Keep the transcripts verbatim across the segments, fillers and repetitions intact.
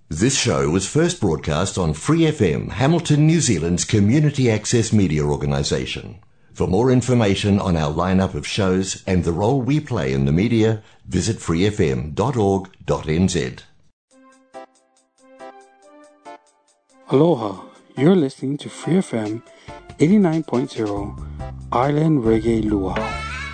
This show was first broadcast on Free F M, Hamilton, New Zealand's community access media organisation. For more information on our lineup of shows and the role we play in the media, visit free f m dot org dot n z. Aloha, you're listening to Free F M eighty-nine point zero Island Reggae Luau.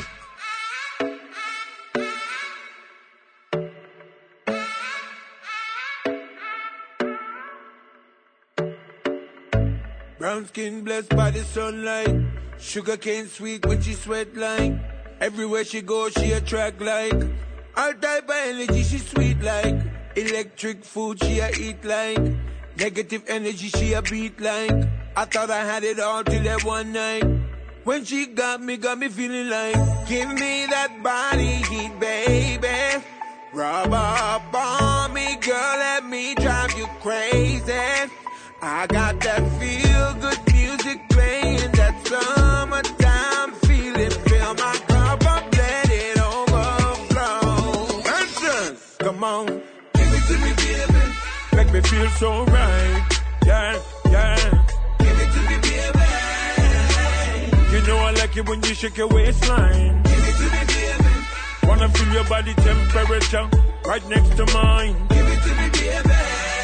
Brown skin blessed by the sunlight, sugar cane sweet when she sweat like. Everywhere she goes she attract like. All type of energy she sweet like. Electric food she a eat like. Negative energy she a beat like. I thought I had it all till that one night when she got me, got me feeling like, give me that body heat, baby. Rub up on me, girl, let me drive you crazy. I got that feel good music playing, that summertime feeling. Fill my cup up, let it overflow. Answers, come on, give it to me, baby. Make me feel so right, yeah, yeah. Give it to me, baby. You know I like it when you shake your waistline. Give it to me, baby. Wanna feel your body temperature right next to mine. Give it to me, baby.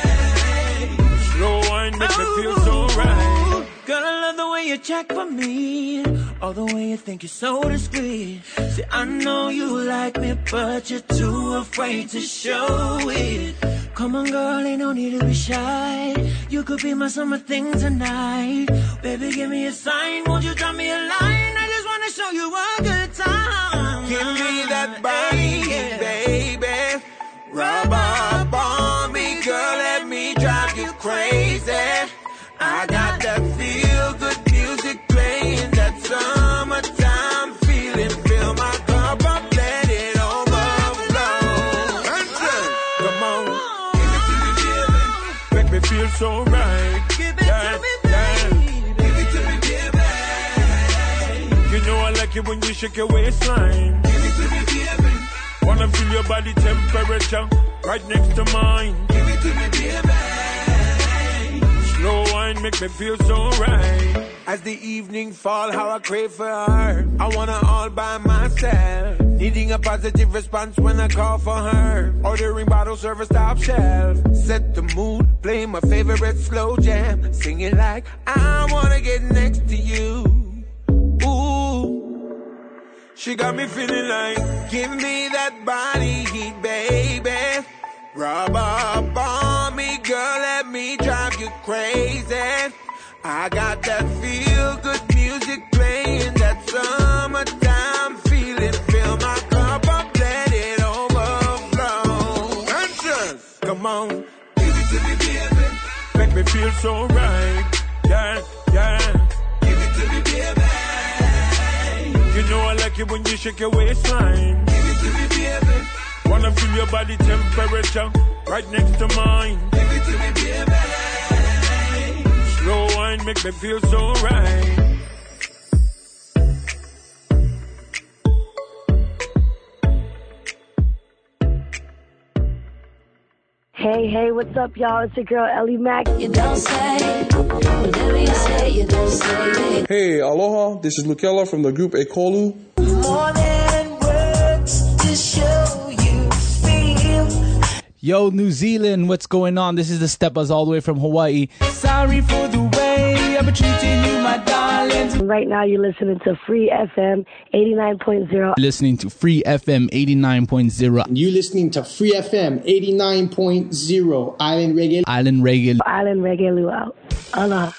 Slow wine make oh, me feel so right. Girl, I love the way you check for me. All the way you think you're so discreet. See, I know you like me, but you're too afraid to show it. Come on, girl, ain't no need to be shy. You could be my summer thing tonight. Baby, give me a sign. Won't you drop me a line? I just wanna show you a good time. Give me that body, yeah, baby. Rub up on me, girl, let me drive you crazy. I got that feel good music playing, that summertime feeling. Fill my cup up, let it overflow. Come on, give it to me, baby. Make me feel so right. Give it yeah, to me, baby. Yeah. Give it to me, baby. You know I like it when you shake your waistline. Give it to me, baby. Wanna feel your body temperature right next to mine. Give it to me, baby. Slow wine make me feel so right. As the evening fall, how I crave for her. I wanna all by myself. Needing a positive response when I call for her. Ordering bottle service top shelf. Set the mood, play my favorite slow jam. Singing like I wanna get next to you. Ooh. She got me feeling like, give me that body heat, baby. Rub up on me, girl, let me drive you crazy. I got that feel good music playing, that summertime feeling. Fill my cup up, let it overflow. Answers, come on, give it to me, baby. Make me feel so right, yeah, yeah. Give it to me, baby. You know I like it when you shake your waistline. Give it to me, baby. Wanna feel your body temperature right next to mine. Give it to me, baby. Slow wine make me feel so right. Hey, hey, what's up, y'all? It's your girl, Ellie Mac. You don't say, whatever you say, you don't say. Hey, aloha, this is Lukella from the group Ekolu. More than words to show you feel. Yo, New Zealand, what's going on? This is the Steppers all the way from Hawaii. Sorry for the way I've been treating you, my darling. Right now, you're listening to Free F M eighty-nine point zero. Listening to Free F M eighty-nine point zero. You're listening to Free F M eighty-nine point zero. Island Reggae. Island Reggae. Island Reggae Luau. Aloha.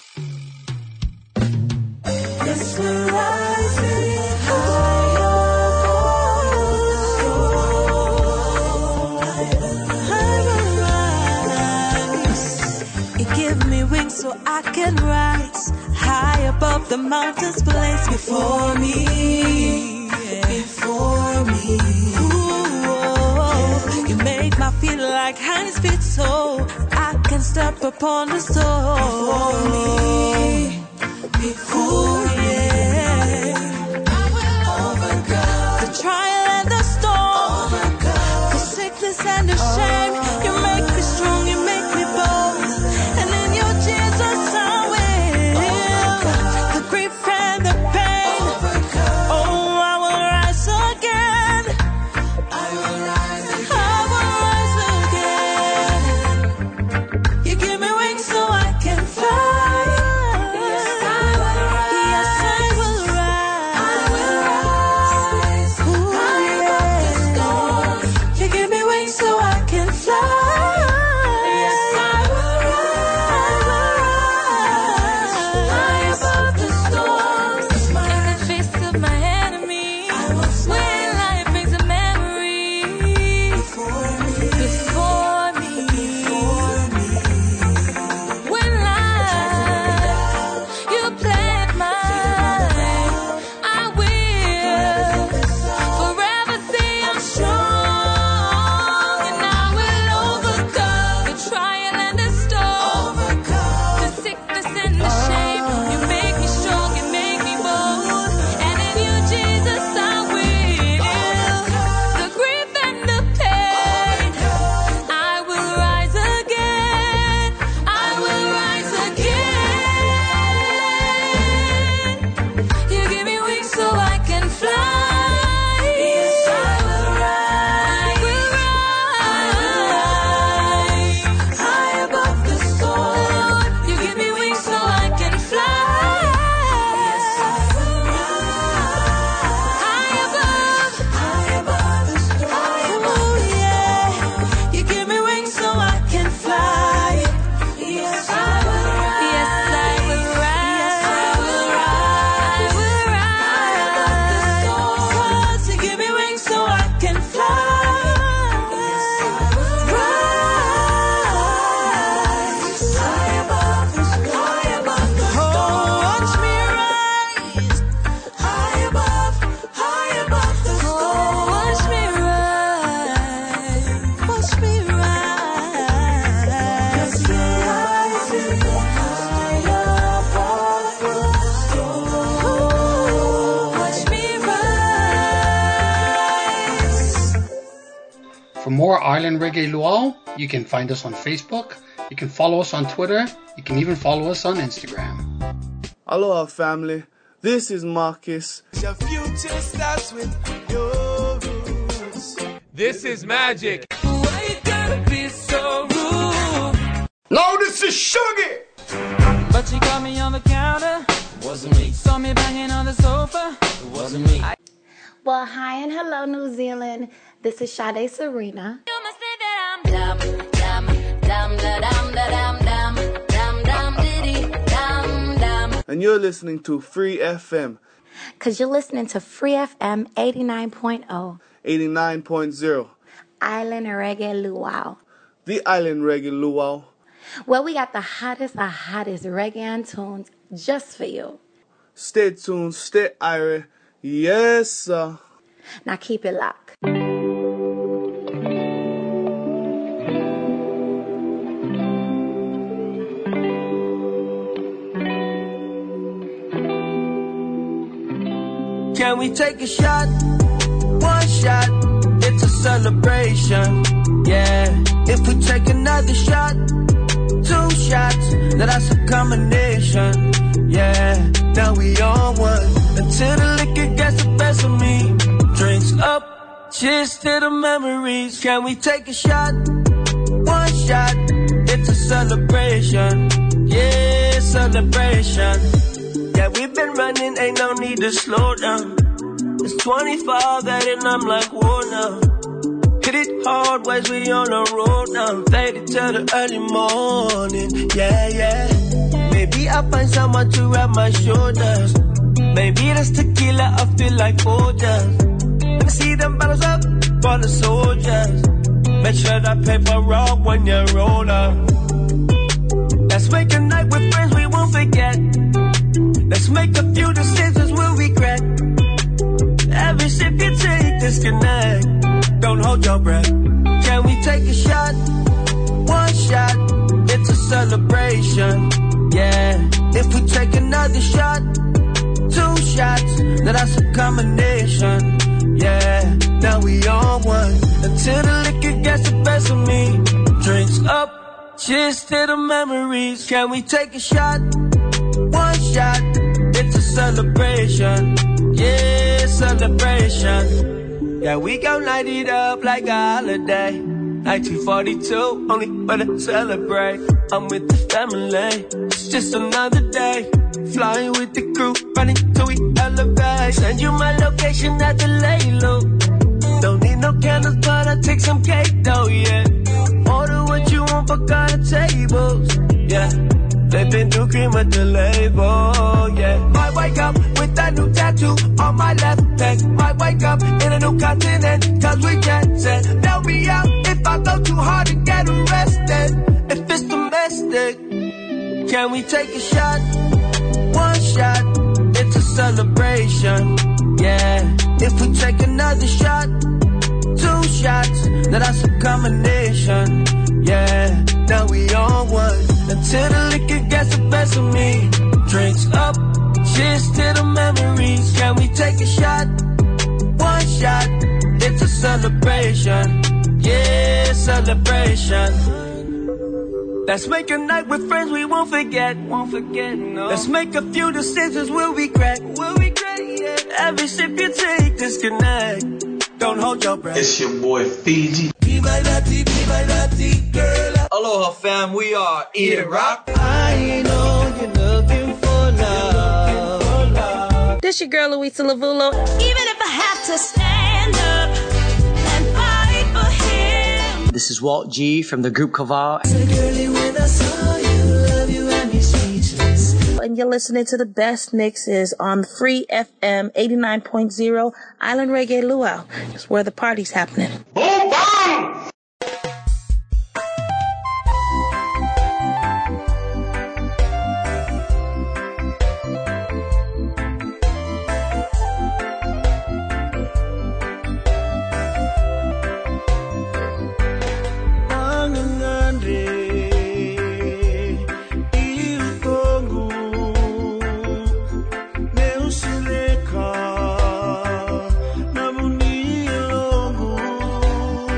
So I can rise high above the mountains, place before me, before me. Ooh, you make my feet like hinds feet, so I can step upon the stone. Before me, before yeah. I will overcome the trial and the storm, overcome the sickness and the shame. You make me strong, you make me more Island Reggae Luau, you can find us on Facebook, you can follow us on Twitter, you can even follow us on Instagram. Aloha family, this is Marcus. Your future starts with your roots. This is Magic. Why you gotta be so rude? No, this is Sugar. But she caught me on the counter. It wasn't me. Saw me banging on the sofa. It wasn't me. I- well, hi and hello, New Zealand. This is Sade Serena. You must say that I'm dumb, dumb, dumb, da, dum, da, dum, dum, dum, dum, diddy, dum, dum. And you're listening to Free F M. Because you're listening to Free F M eighty-nine point oh. eighty-nine point oh. Island Reggae Luau. The Island Reggae Luau. Well, we got the hottest of hottest reggae tunes just for you. Stay tuned, stay irie. Yes, sir. Now keep it locked. Can we take a shot? One shot, it's a celebration. Yeah, if we take another shot, two shots, now that's a combination. Yeah, now we on one until the liquor gets the best of me. Drinks up, cheers to the memories. Can we take a shot? One shot, it's a celebration. Yeah, celebration. Yeah, we've been running, ain't no need to slow down. It's twenty-five at it and I'm like, whoa now. Hit it hard, ways we on the road now. Faded till the early morning, yeah, yeah. Maybe I find someone to wrap my shoulders. Maybe that's tequila, I feel like Folgers. Let me see them bottles up for the soldiers. Make sure that paper roll when you roll up. Let's make a night with friends we won't forget. Let's make a few decisions we'll regret. Every sip you take, disconnect. Don't hold your breath. Can we take a shot? One shot, it's a celebration. Yeah, if we take another shot, two shots, now that's a combination. Yeah, now we on one until the liquor gets the best of me. Drinks up, cheers to the memories. Can we take a shot? One shot, it's a celebration. Yeah, celebration. Yeah, we gon' light it up like a holiday. nineteen forty-two, only wanna celebrate. I'm with the family, it's just another day. Flying with the crew, running till we elevate. Send you my location at the lay low. Don't need no candles, but I'll take some cake though, yeah. Order what you want for kind of tables, yeah. Flipping through cream at the label, yeah. Might wake up with that new tattoo on my left leg. Might wake up in a new continent, cause we jet set. They'll be out if I go too hard and get arrested. If it's domestic, can we take a shot? One shot, it's a celebration, yeah. If we take another shot, two shots, now that's a combination, yeah. Now we on one until the liquor gets the best of me. Drinks up, cheers to the memories. Can we take a shot? One shot, it's a celebration. Yeah, celebration. Let's make a night with friends we won't forget. Won't forget, no. Let's make a few decisions we'll regret. We'll regret, yeah. Every sip you take, disconnect. Don't hold your breath. It's your boy Fiji. Be my naughty, be my naughty girl. Aloha fam, we are Eat It Rock. I know you're looking for love. This your girl Louisa Lavulo. Even if I have to stand up and fight for him. This is Walt G from the group Kaval. So girly, when I saw you, love you and me speechless. And you're listening to the best mixes on Free F M eighty-nine point oh Island Reggae Luau. It's where the party's happening. Boom, bang! Neusileka, namunilongu.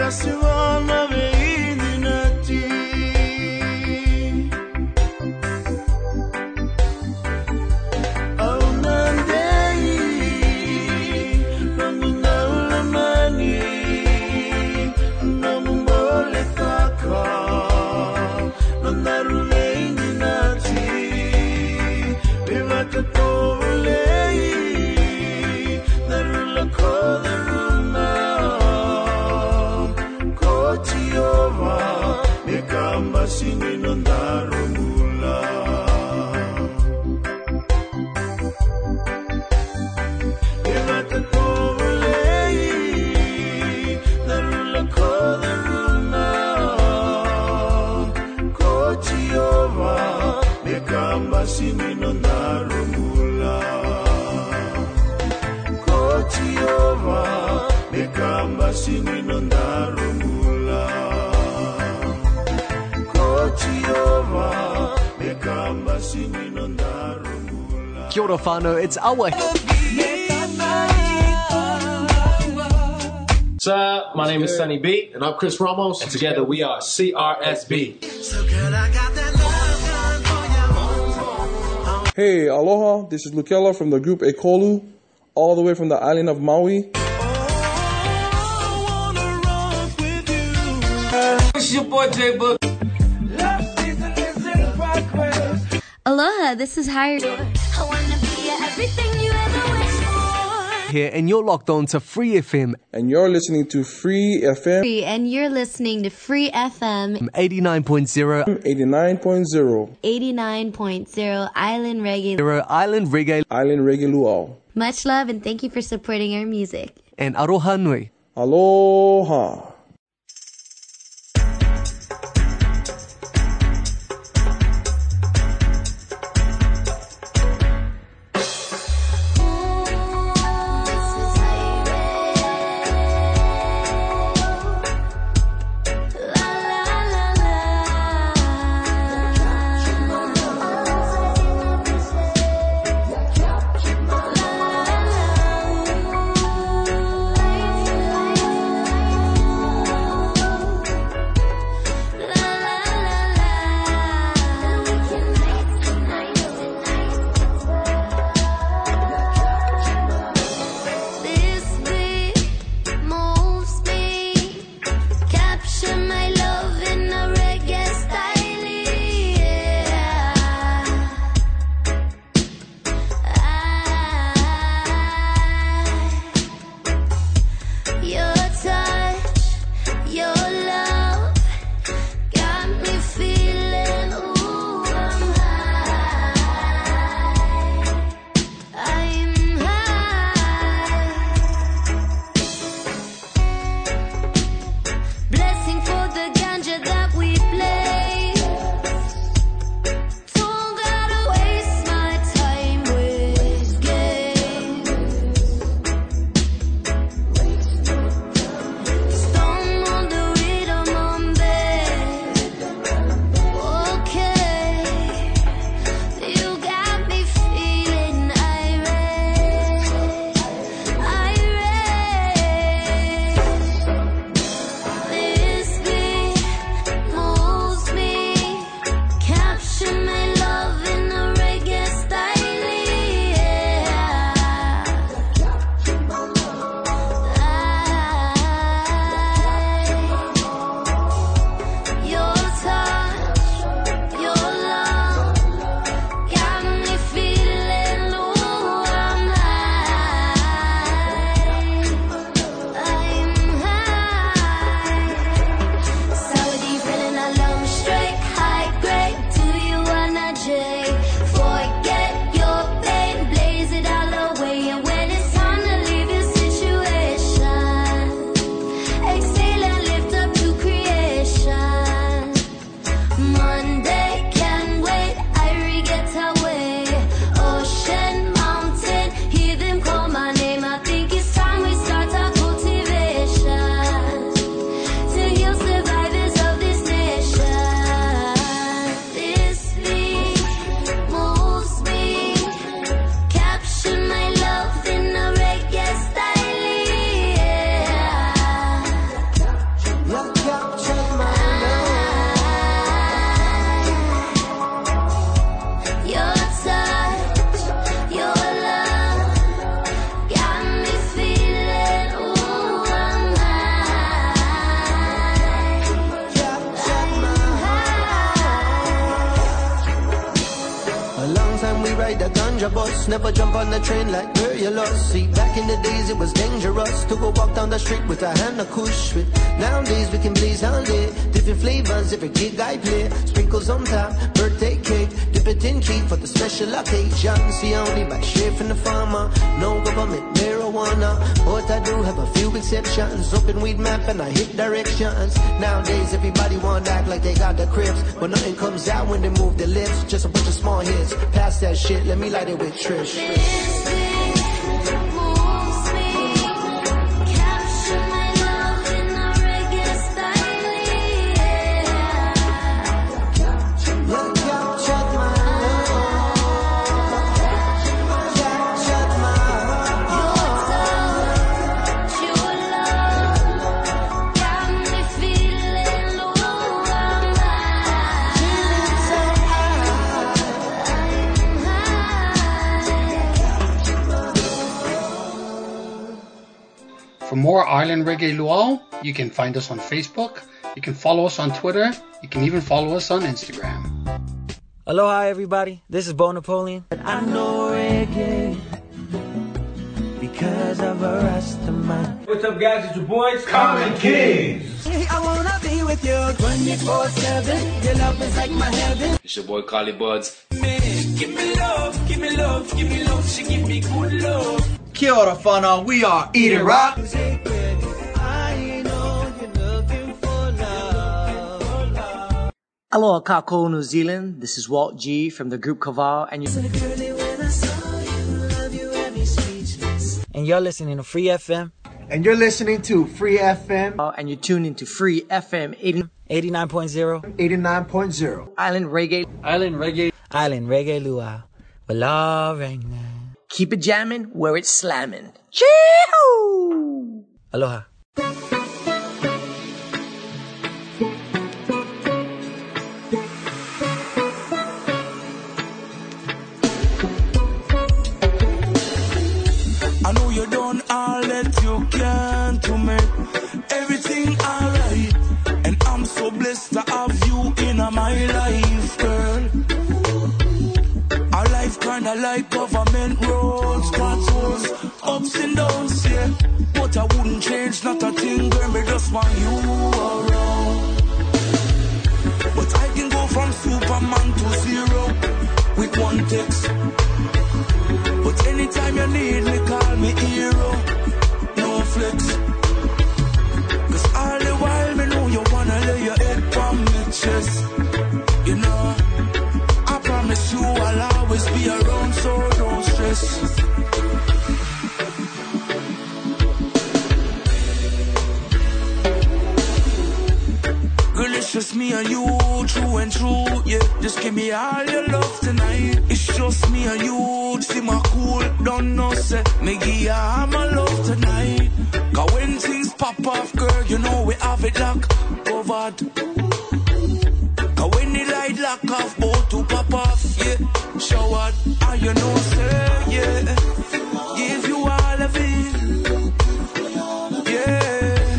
Nasiwana veini nati Au nandei Namunaulamani Namumole taka Nandaru veini nati Vivata tovolei Narula kodaruna Kotiova Mekamba sininondaru mula Vivata tovolei Narula kodaruna Kotiova Mekamba sininondaru mula Kotiova Mekamba sininondaru mula Kotiova Mekamba sininondaru mula Kia ora whānau, it's Awa. Sir, my name is Sunny B. And I'm Chris Ramos. And together we are C R S B. Hey, aloha, this is Lukela from the group Ekolu, all the way from the island of Maui. It's your boy J Book. Aloha, this is Hired. I wanna be everything you ever wished for. Here, and you're locked on to Free F M. And you're listening to Free F M. And you're listening to Free F M. eighty-nine point zero. eighty-nine point zero. eighty-nine point zero Island Reggae. Zero Island Reggae. Island Reggae Luau. Much love and thank you for supporting our music. And aroha nui. Aloha. La ride the ganja bus, never jump on the train like girl you lost. See, back in the days it was dangerous to go walk down the street with a hand of kush with. Nowadays we can blaze all day, different flavors, every gig I play. Sprinkles on top, birthday cake, dip it in key for the special occasion. See, I only buy shit from the farmer, no government marijuana, but I do have a few exceptions. Open weed map and I hit directions. Nowadays everybody want act like they got the crips, but nothing comes out when they move their lips. Just a bunch of small hits. Pass that shit, let me light it with Trish. For more Island Reggae Luau, you can find us on Facebook, you can follow us on Twitter, you can even follow us on Instagram. Aloha everybody, this is Bo Napoleon. I know reggae because of a Rastaman. What's up guys, it's your boys, Common Kings. I wanna be with you twenty-four seven, your love is like my heaven. It's your boy, Carly Buds. Man, give me love, give me love, give me love, she give me good love. Kia ora whanau, we are Eat It Rock. I know you're looking for love. Aloha Kako, New Zealand. This is Walt G from the group Kaval, and you and you're listening to Free F M. And you're listening to Free F M. Uh, and you're tuned into Free F M eighty-nine point zero. eighty-nine point zero. Island Reggae. Island Reggae. Island Reggae Luau. Wala Rangna. Keep it jamming where it's slamming. Chee-hoo! Aloha. I know you done all that you can to make everything alright, and I'm so blessed to have you in my life, girl. Our life kinda like government roads, potholes, ups and downs, yeah. But I wouldn't change not a thing, girl, me just want you around. But I can go from Superman to zero with one text. But anytime you need me, call me hero, no flex. Cause all the while me know you wanna lay your head on my chest. You know, I promise you I'll always be around, so don't stress. Girl, it's just me and you, true and true, yeah. Just give me all your love tonight. It's just me and you, see my cool, don't know, say. Me give you all my love tonight. Cause when things pop off, girl, you know we have it locked covered. Cause when the light lock off, both to pop off, yeah. Showered, and you know, say, yeah. Give you all of it, yeah.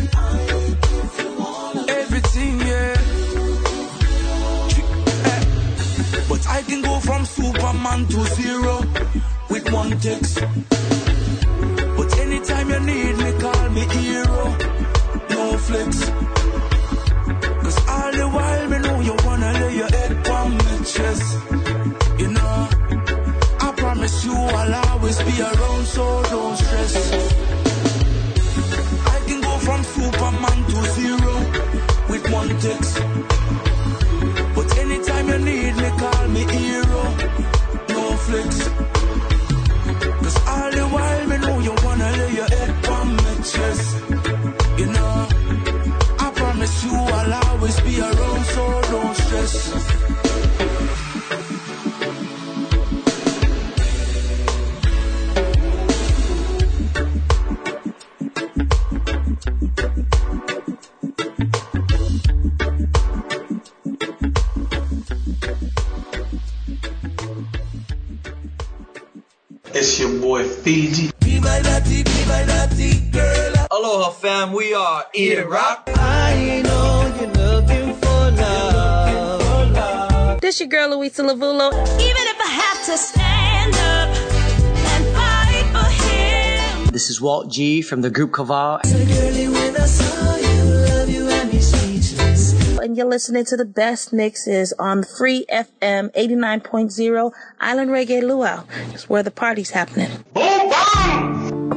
I can go from Superman to zero with one text. But anytime you need me, call me hero, no flex. Cause all the while me know you wanna lay your head on my chest. You know, I promise you I'll always be around, so don't stress. I can go from Superman to zero with one text. But anytime you need me, call me hero, no flex. Cause all the while me know you wanna lay your head on my chest. You know, I promise you I'll always be around, so don't stress. It's your boy Fiji. Be my naughty, be my naughty girl. Aloha fam, we are Eat It Rock. I know you're looking for love. This your girl Louisa Lavulo. Even if I have to stand this is Walt G from the group Kaval. And you're listening to the best mixes on Free F M eighty-nine point zero Island Reggae Luau. It's where the party's happening. Boom, bang!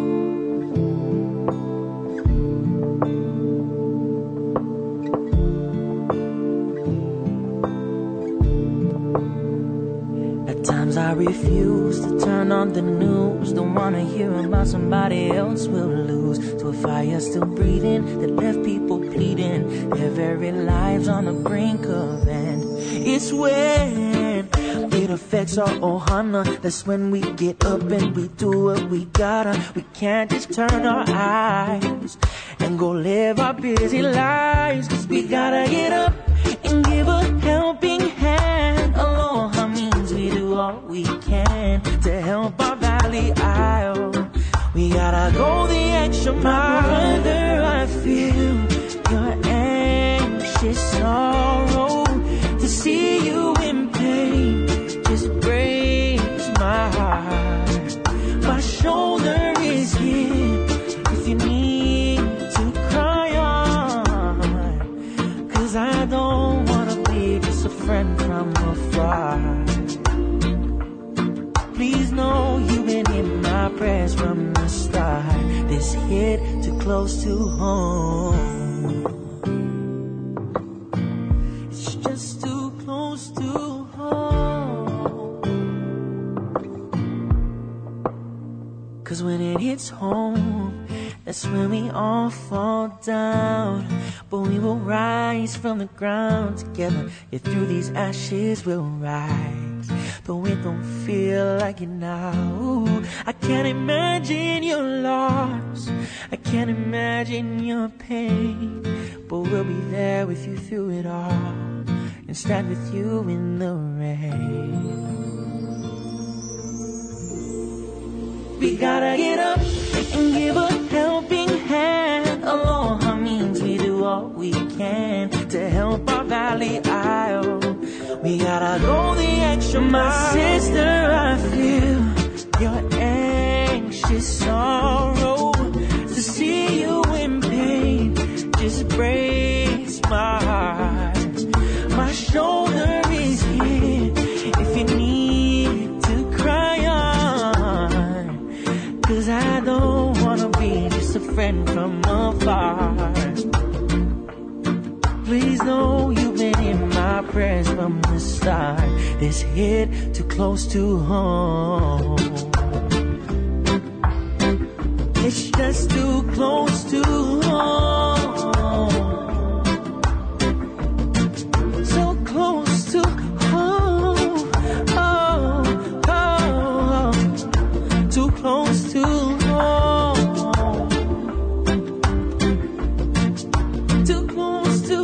At times I refuse to turn on the news. Don't wanna hear about somebody else will lose to a fire still breathing that left people bleeding, their very lives on the brink of end. It's when it affects our ohana. That's when we get up and we do what we gotta. We can't just turn our eyes and go live our busy lives, 'cause we gotta get up and give a helping hand. Aloha means we do all we can to help our valley isle. We gotta go the extra mile. Brother, I feel your anxious sorrow. To see you in pain just breaks my heart. My shoulder is here if you need to cry on, 'cause I don't wanna be just a friend from afar. Please know you've been in my prayers from the start. This hit too close to home. It's just too close to home. 'Cause when it hits home, that's when we all fall down. But we will rise from the ground together. Yeah, through these ashes we'll rise. Though it don't feel like it now. I can't imagine your loss, I can't imagine your pain, but we'll be there with you through it all and stand with you in the rain. We gotta get up and give a helping hand. Aloha means we do all we can to help our valley isle. We gotta go the extra mile. My sister, I feel your anxious sorrow. To see you in pain just breaks my heart. My shoulder is here if you need to cry on, 'cause I don't wanna be just a friend from afar. Please know you've been in my prayers from the start. This hit too close to home. It's just too close to home. So close to home. Oh, oh, too close to home. Too close to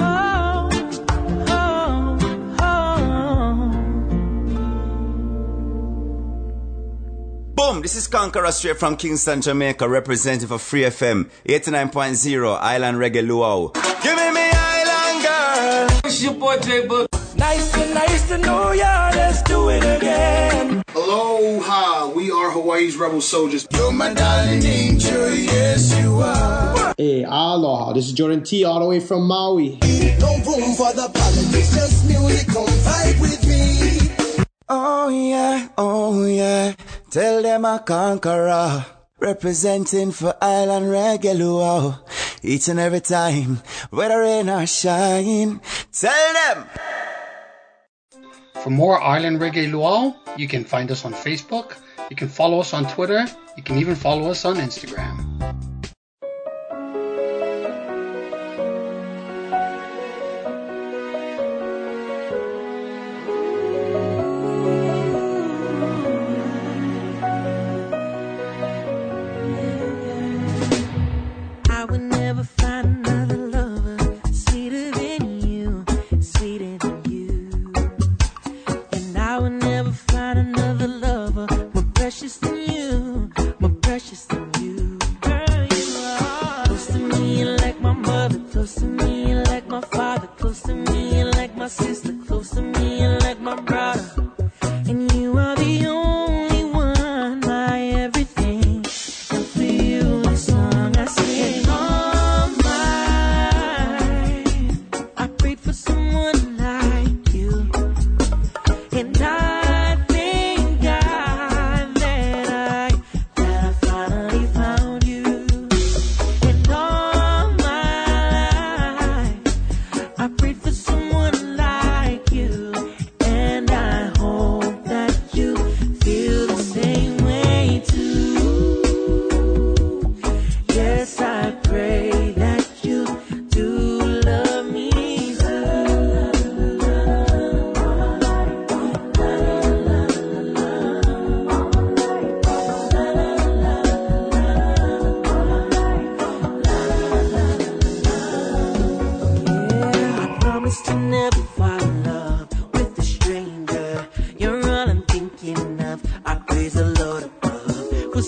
Boom, this is Conqueror straight from Kingston, Jamaica, representing for Free F M eighty-nine point zero Island Reggae Luau. Give me me Island girl. It's your boy J Book. Nice to nice to know ya. Let's do it again. Aloha, we are Hawaii's rebel soldiers. You're my darling angel, yes you are. Hey, aloha, this is Jordan T all the way from Maui. No room for the politics, just music, come fight with me. Oh yeah, oh yeah, tell them a conqueror, representing for Island Reggae Luau. Each and every time, whether rain or shine, tell them. For more Island Reggae Luau, you can find us on Facebook, you can follow us on Twitter, you can even follow us on Instagram. Precious than you, more precious than you, girl.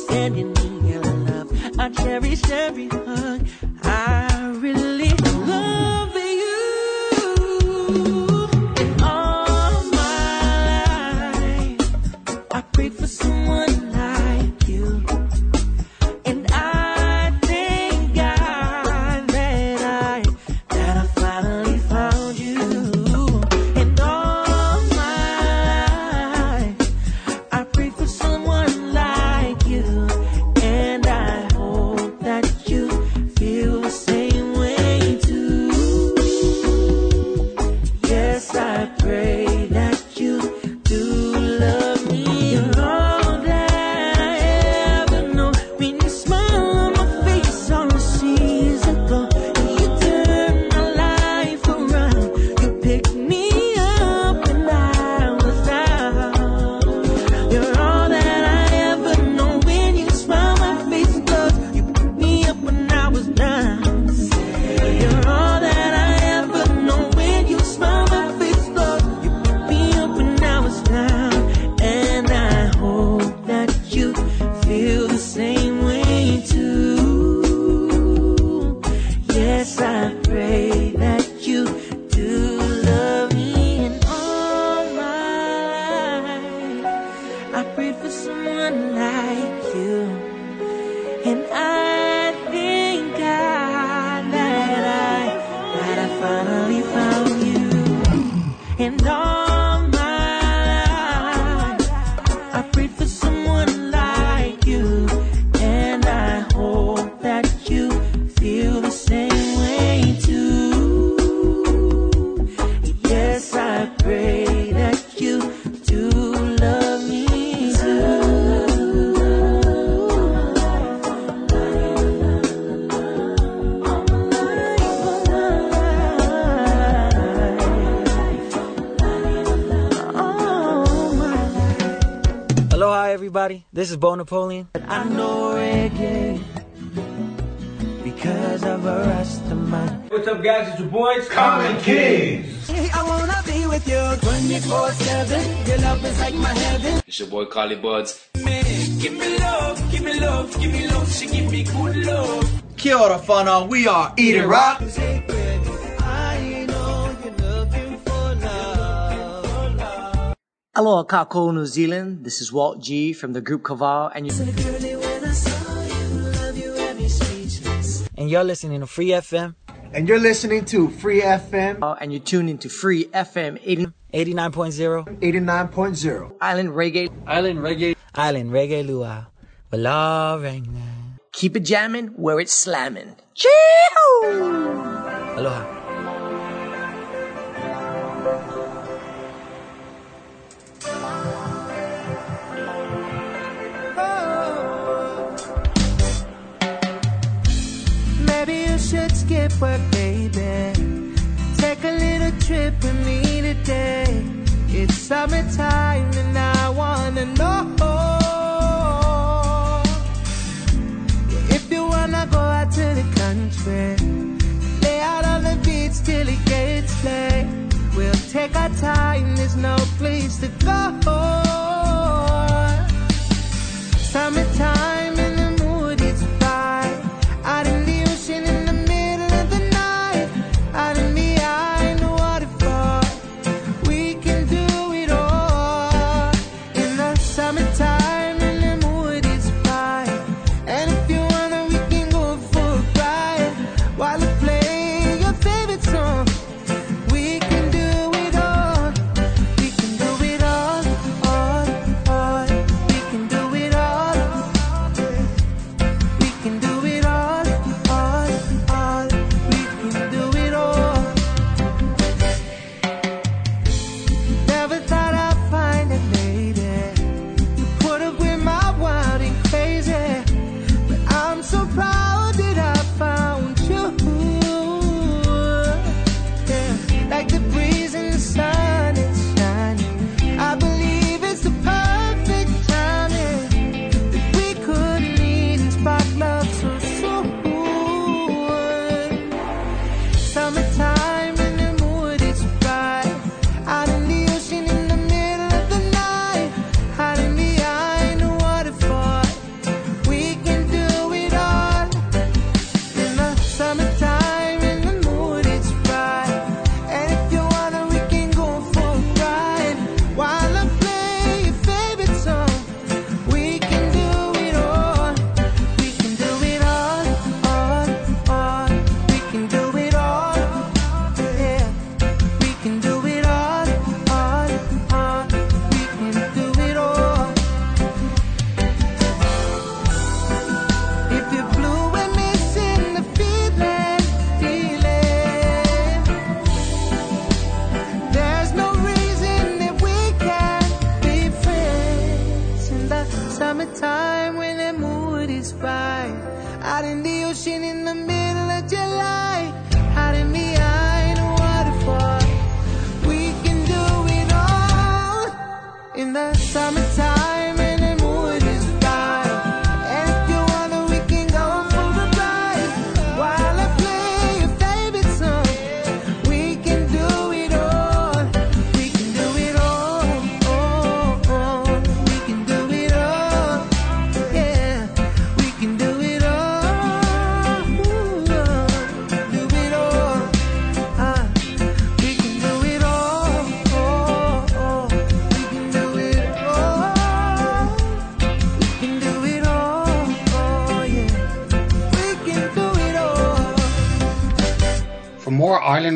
sending me your love. I cherish every hug. I really love you. And all my life, I prayed for someone like you. And I thank God that I, that I finally found you. And all my life, I prayed for someone like you. And I hope that you feel the same way too. Yes, I pray that you do love me. You're all that I ever know. When you smile on my face all the season ago, you turned my life around. You picked me up when I was down. You're all that I ever know. When you smile my face glows, you picked me up when I was down. You're all that I ever know. When you smile my face glows, you picked me up when I was down. And I hope that you feel the same way too. Yes, I pray that you do love me. And all my life, I prayed for someone like you. And I thank God that I, that I finally found you. And all my life, I prayed for someone like you. And I hope that you feel the same way too. Yes, I pray that you do love me too. Aloha, everybody. This is Bo Napoleon. I know reggae because of a Rastaman. What's up, guys? It's your boys, Common Kings. I wanna be with you twenty-four seven. Your love is like my heaven. It's your boy, Carly Buds. Man, give me love, give me love, give me love. She give me good love. Kia ora whanau, we are Eat It Rock. I know you're looking for love. Aloha, Kako, New Zealand. This is Walt G from the group Kaval, and you and you're listening to Free F M. And you're listening to Free F M. Uh, and you're tuned into Free F M eighty-nine point zero. eighty-nine point zero. Island Reggae. Island Reggae. Island Reggae Luau. Wala Regna. Keep it jamming where it's slamming. Chee Aloha. Maybe you should skip work, baby. Take a little trip with me today. It's summertime and I wanna know if you wanna go out to the country. Lay out on the beach till it gets late. We'll take our time, there's no place to go. Summertime and the mood is right. Out in the ocean in the middle of the night. Out in behind the waterfall. We can do it all. In the summertime and the mood is right. And if you wanna, we can go for a ride. While I play your favorite song. We can do it all.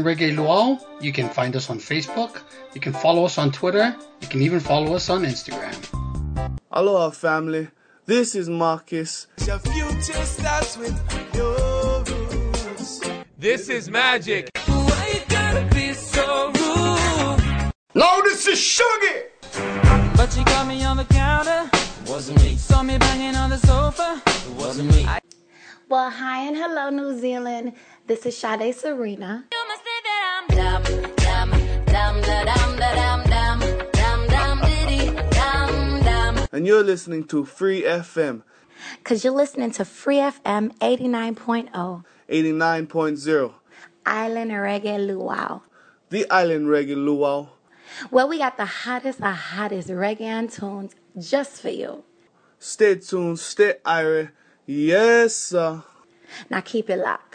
Island Reggae Luau. You can find us on Facebook. You can follow us on Twitter. You can even follow us on Instagram. Aloha, family. This is Marcus. Your future starts with your roots. This is Magic. Why you gotta be so rude? No, this is Sugar. But she caught me on the counter. It wasn't me. Saw me banging on the sofa. It wasn't me. I- well, hi and hello, New Zealand. This is Sade Serena. You must think that I'm dumb, dumb, dumb, da dum, da dum, dumb, dumb, dumb, diddy, dumb, dumb. And you're listening to Free F M. Because you're listening to Free F M eighty-nine point oh. eighty-nine point oh. Island Reggae Luau. The Island Reggae Luau. Well, we got the hottest, the hottest reggae tunes just for you. Stay tuned, stay irie. Yes, sir. Now keep it locked.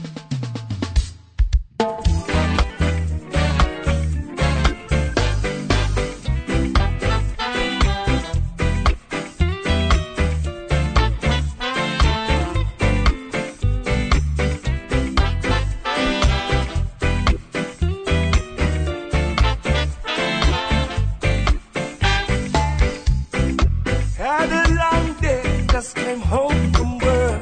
Had a long day, just came home from work.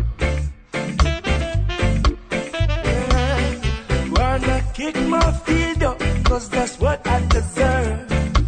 Yeah. Wanna kick my feet up, cause that's what I deserve.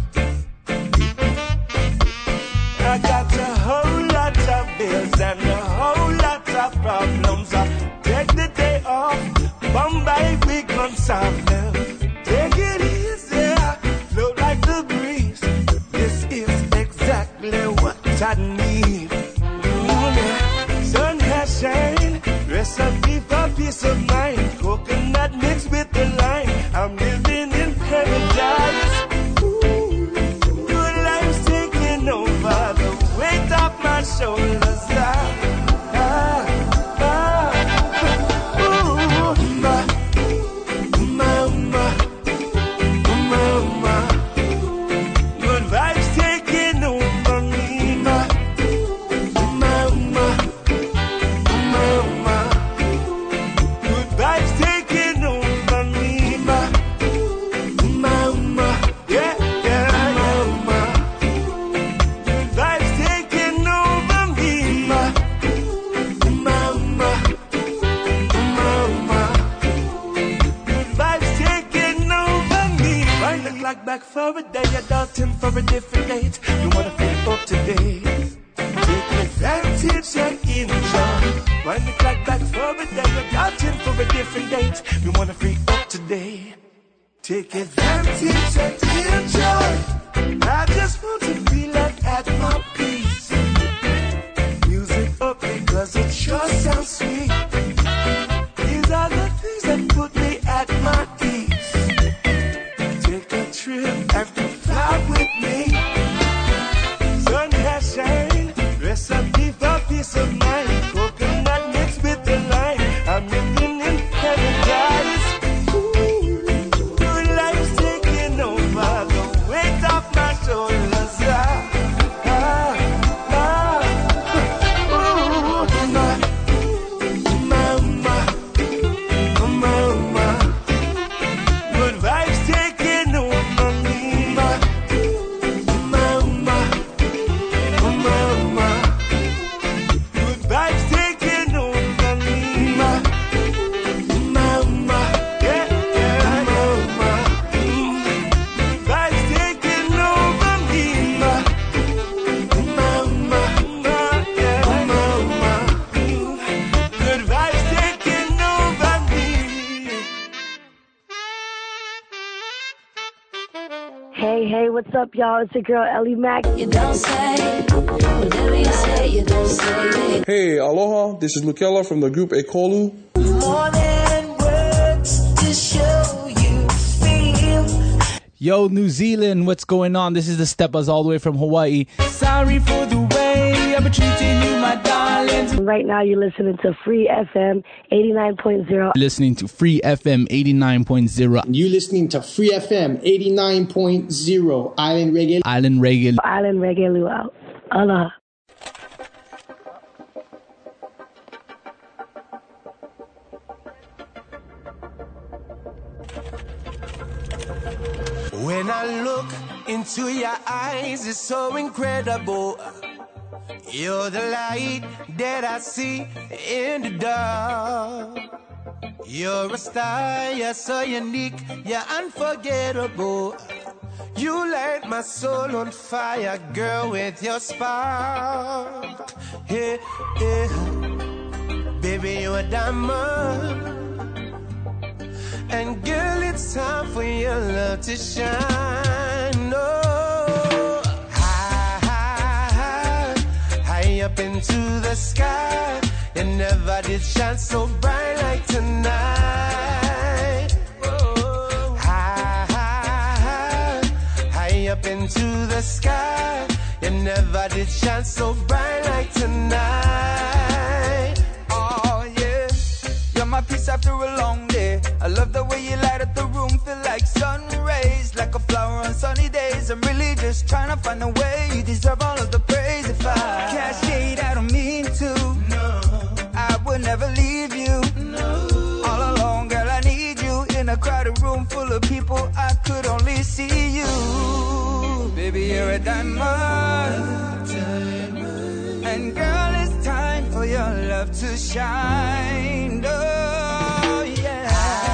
I got a whole lot of bills and a whole lot of problems. I take the day off, Bombay week months of them. Take it easy, float like the breeze. This is exactly what I need. Mm-hmm. Sun has shined, recipe for peace of mind. Coconut mixed with the lime. I'm living in paradise. Ooh, good life's taking over the weight off my shoulders. Ah, ah, ah. Ooh, ma, mama, mama. Good vibes taking over me, ma, mama, mama. Good vibes taking over me, ma, mama, yeah, yeah, mama. Good vibes taking over me, ma, mama, mama. Good vibes taking over me. Wind the clock back for a day, adulting for a different date. You wanna feel up to date. Take advantage and enjoy. Wind the clock back for a day, adulting for a different date. We wanna free up today. Take advantage and enjoy. I just want to feel like at my peace. Music up because it sure sounds sweet. These are the things that put me at my ease. Take a trip and fly with me. Sun has shined, recipe for peace of mind. Coconut mixed with the lime. I'm living in paradise. Ooh, good life's taking over the weight off my shoulders. Ah, ah, ah. Ooh, ma, mama, mama. Good vibes taking over me, ma, mama, mama. Good vibes taking over me, ma, mama, yeah, yeah, mama. Good vibes taking over me, ma, mama, yeah, mama. Good vibes taking over me. Hey, hey, what's up, y'all? It's your girl, Ellie Mack. You don't say, whatever you say, you don't say. Hey, aloha. This is Lukella from the group Ekolu. More than words to show you feel. Yo, New Zealand, what's going on? This is the Steppers all the way from Hawaii. Sorry for the way I've been treating you, my darling. Right now, you're listening to Free F M eighty-nine point oh. Listening to Free F M eighty-nine point oh. You're listening to Free F M eighty-nine point oh. Island Reggae. Island Reggae. Island Reggae Luau. Aloha. I look into your eyes, it's so incredible. You're the light that I see in the dark. You're a star, you're so unique, you're unforgettable. You light my soul on fire, girl, with your spark. Yeah, yeah. Baby, you're a diamond. And girl, it's time for your love to shine. Oh, high, high, high, high up into the sky. You never did shine so bright like tonight. Oh, high, high, high, high up into the sky. You never did shine so bright like tonight. Oh yeah, you're my peace after a long day. I love the way you light up the room, feel like sun rays, like a flower on sunny days. I'm really just trying to find a way. You deserve all of the praise. If I cast shade, I don't mean to. No, I would never leave you. No, all alone, girl, I need you. In a crowded room full of people, I could only see you. Baby, you're a diamond, diamond. And girl, it's time for your love to shine. Oh yeah,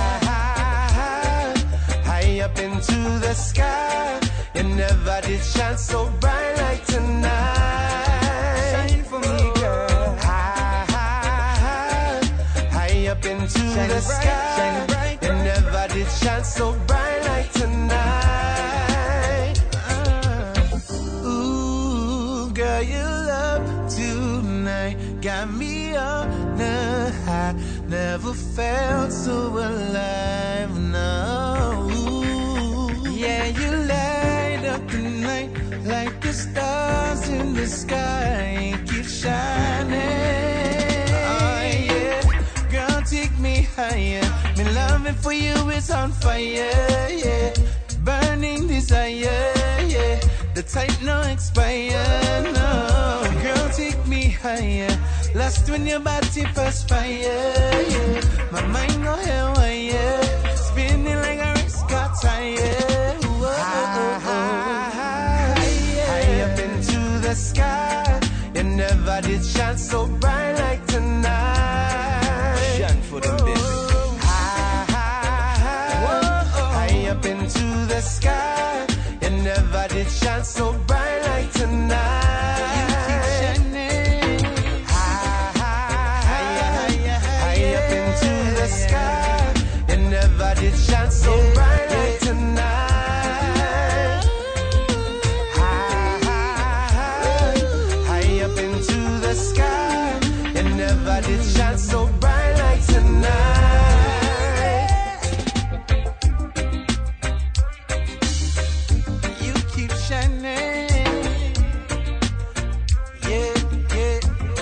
up into the sky. You never did shine so bright like tonight. Shine for me, girl. High, high, high, high up into shine the bright, sky. Shine bright, you bright, never bright. did shine so bright like tonight. Uh, ooh, girl, you love tonight. Got me on the high. Never felt so alive, no. Yeah, you light up the night like the stars in the sky. Keep shining. Oh yeah, girl, take me higher. My loving for you is on fire. Yeah, burning desire. Yeah, the type no expire. No, girl, take me higher. Lost when your body first fire. Yeah, my mind go haywire, spinning like a race car tire. High, high, high, high up into the sky. You never did shine so bright like tonight. Shine for them, baby. High, high, high, high up into the sky. You never did shine so bright like tonight. You keep shining. High, high, high, high up into the sky. You never did shine so bright like tonight. It shines so bright like tonight. You keep shining. Yeah, yeah.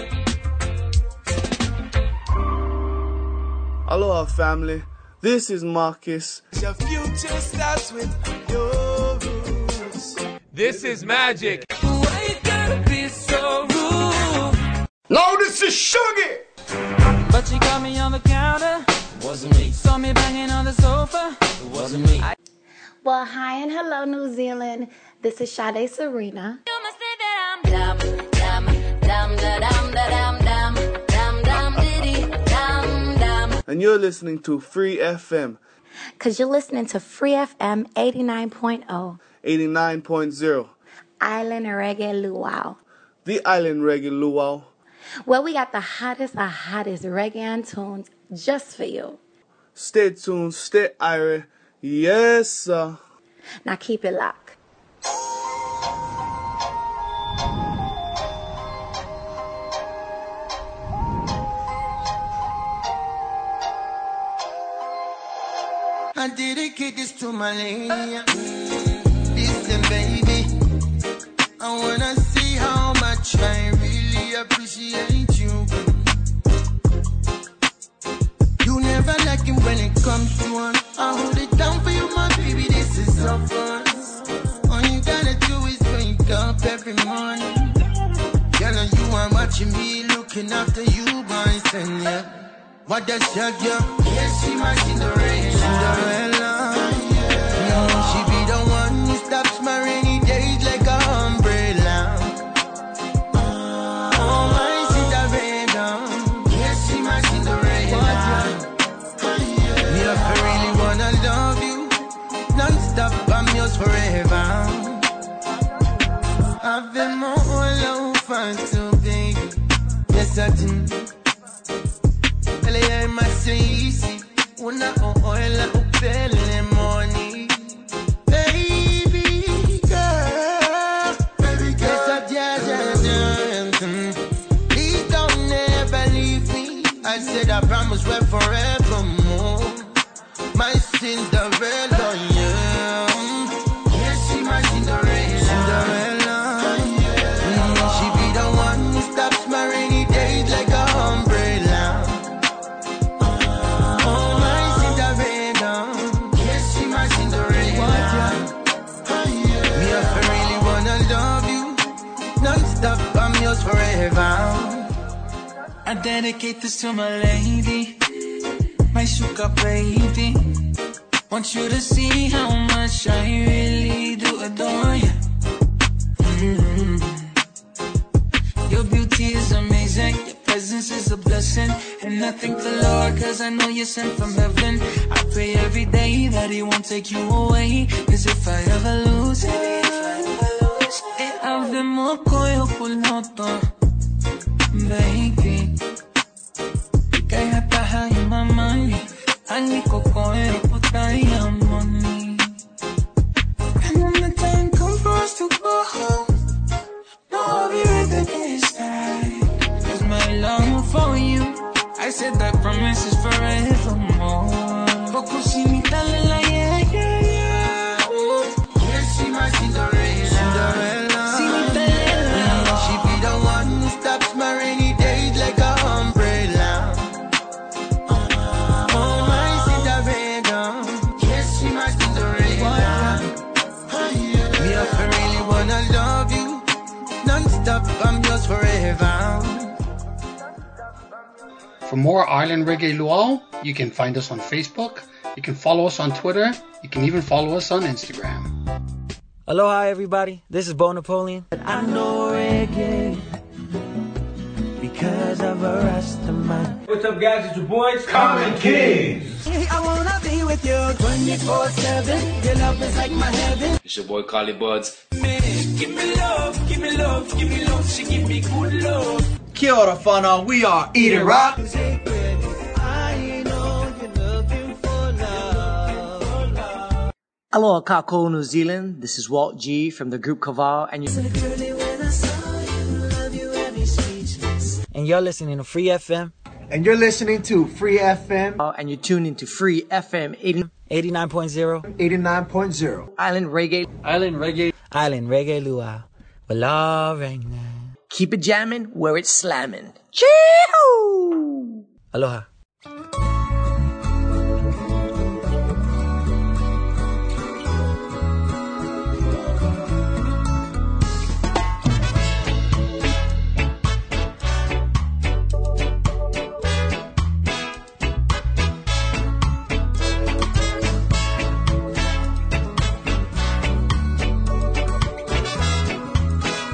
Aloha, family. This is Marcus. Your future starts with your rules. This is Magic. Why you gotta be so rude? No, this is Sugar. But she caught me on the counter. Wasn't me. Saw me banging on the sofa. It wasn't me. I- well, hi and hello, New Zealand. This is Sade Serena. You must say that I'm dum, dum, dum, da, dum, da, dum, dum, dum, dum, diddy, dum, dum. And you're listening to Free F M. Because you're listening to Free F M eighty-nine point oh. eighty-nine point oh. Island Reggae Luau. The Island Reggae Luau. Well, we got the hottest of hottest reggae tunes just for you. Stay tuned, stay irie. Yes, sir. Now keep it locked. I dedicate this to my lady. Listen, baby, I wanna see how much I really appreciate you. You never like him when it comes to one. I hold it down for you, my baby, this is our first. All you gotta do is wake up every morning. Girl, you are watching me, looking after you, boys, and yeah. What does she do? Yes, she my Cinderella. Cinderella. Yeah. No, she be the one who's want to, baby. Yes, I do. Ele é mais easy. Una oila upele money. Baby girl. Baby girl. Yes, I do. Please don't ever leave me. I said I promise we're forevermore. My Cinderella, yeah. Yes, she my Cinderella. Cinderella. Mm, she be the one who stops my rainy days like a umbrella. Oh, my Cinderella. Yes, she my Cinderella. Me if I really wanna love you non-stop, I'm yours forever. I dedicate this to my lady, my sugar baby. Want you to see how much I really do adore you. Mm-hmm. Your beauty is amazing, your presence is a blessing. And I thank the Lord cause I know you're sent from heaven. I pray every day that he won't take you away. Cause if I ever lose it, it ave mo koyo puloto, baby. Kaya tahay mamay, ali ko koyo putaya money. And when the time comes for us to go home, no, I'll be ready this time. Cause my love for you, I said that promise is forevermore. Focusimita la yeah, yeah, yeah. Yes, she my Cinderella. Cinderella. Cinderella. She be the one who stops my rainy days like a umbrella. Oh, my Cinderella. Yes, she my Cinderella. Me if I really wanna love you non-stop, I'm yours forever. For more Island Reggae Luau, you can find us on Facebook, you can follow us on Twitter, you can even follow us on Instagram. Aloha everybody, this is Bo Napoleon. I know reggae because of a Rastaman. What's up guys, it's your boys, Common Kings. I wanna be with you twenty-four seven. Your love is like my heaven. It's your boy Carly Buds. Man, give me love, give me love, give me love. She give me good love. Kia ora whanau, we are Eating Rock. I know you're looking for love. Aloha Kako, New Zealand. This is Walt G from the group Kaval, and you and you're listening to Free F M. And you're listening to Free F M. Uh, and you're tuned into Free F M eighty-nine point zero. eighty-nine point zero. Island Reggae. Island Reggae. Island Reggae Luau. Wala ring. Keep it jamming where it's slamming. Chee-hoo! Aloha.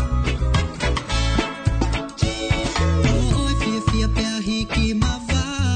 Oi, Fifi, a perrique, ma vai.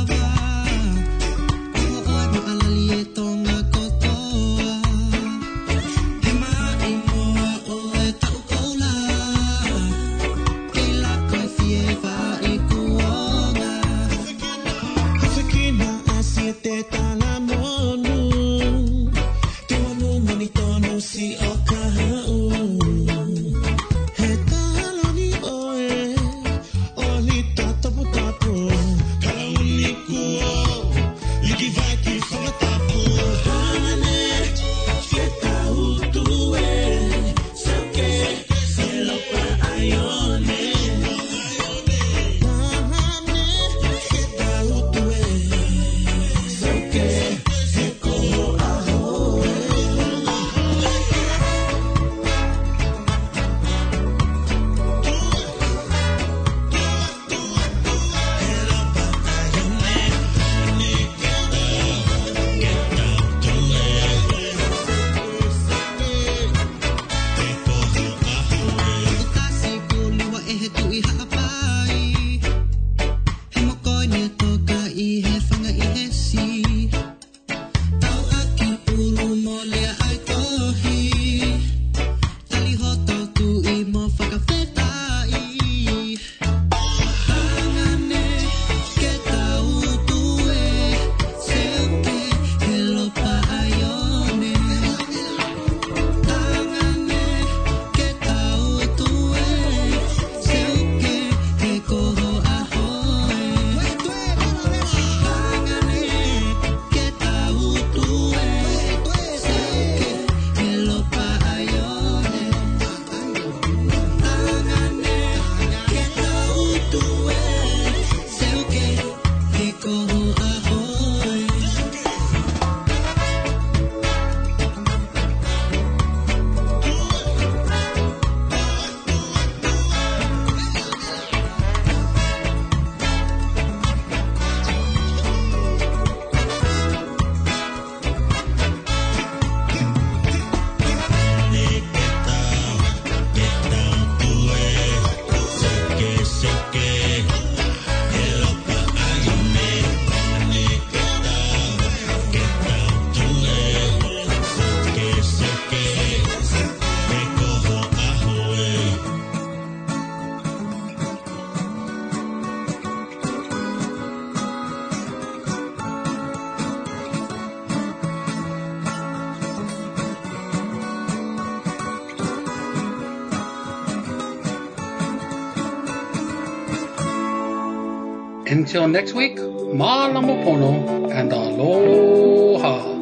Until next week, Malamopono and aloha.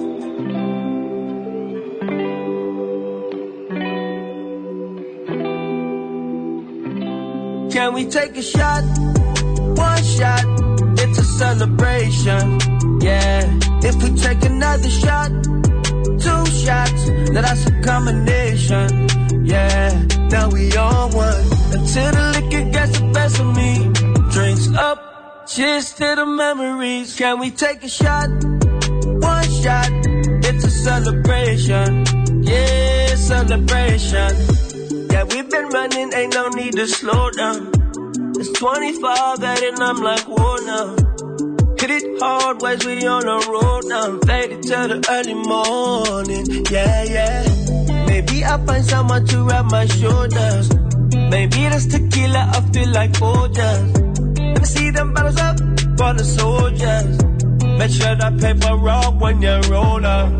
Can we take a shot? One shot, it's a celebration. Yeah, if we take another shot, two shots, now that's a combination. Yeah, now we on one until the liquor gets the best of me. Drinks up, cheers to the memories. Can we take a shot? One shot, it's a celebration. Yeah, celebration. Yeah, we've been running, ain't no need to slow down. It's twenty-five at it and I'm like, whoa now. Hit it hard, ways we on the road now. Faded till the early morning, yeah, yeah. Maybe I'll find someone to rub my shoulders. Maybe that's tequila, I feel like Folgers. Let me see them bottles up for the soldiers. Make sure that paper rock when you roll up.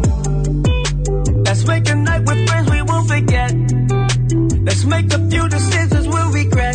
Let's make a night with friends we won't forget. Let's make a few decisions we'll regret.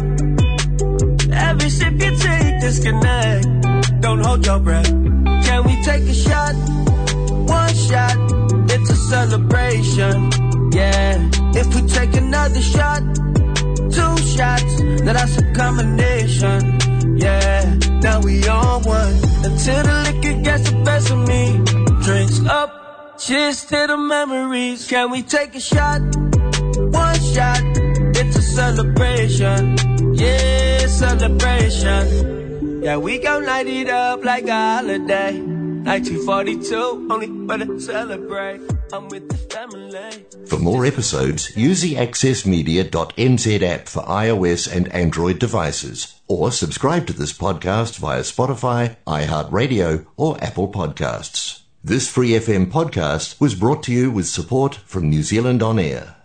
Every sip you take, disconnect. Don't hold your breath. Can we take a shot? One shot, it's a celebration. Yeah, if we take another shot, two shots, now that's a combination. Yeah, now we on one until the liquor gets the best of me. Drinks up, cheers to the memories. Can we take a shot? One shot, it's a celebration. Yeah, celebration. Yeah, we gon' light it up like a holiday. nineteen forty-two, only for to celebrate. I'm with the family. For more episodes, use the access media dot n z app for iOS and Android devices, or subscribe to this podcast via Spotify, iHeartRadio, or Apple Podcasts. This Free F M podcast was brought to you with support from New Zealand On Air.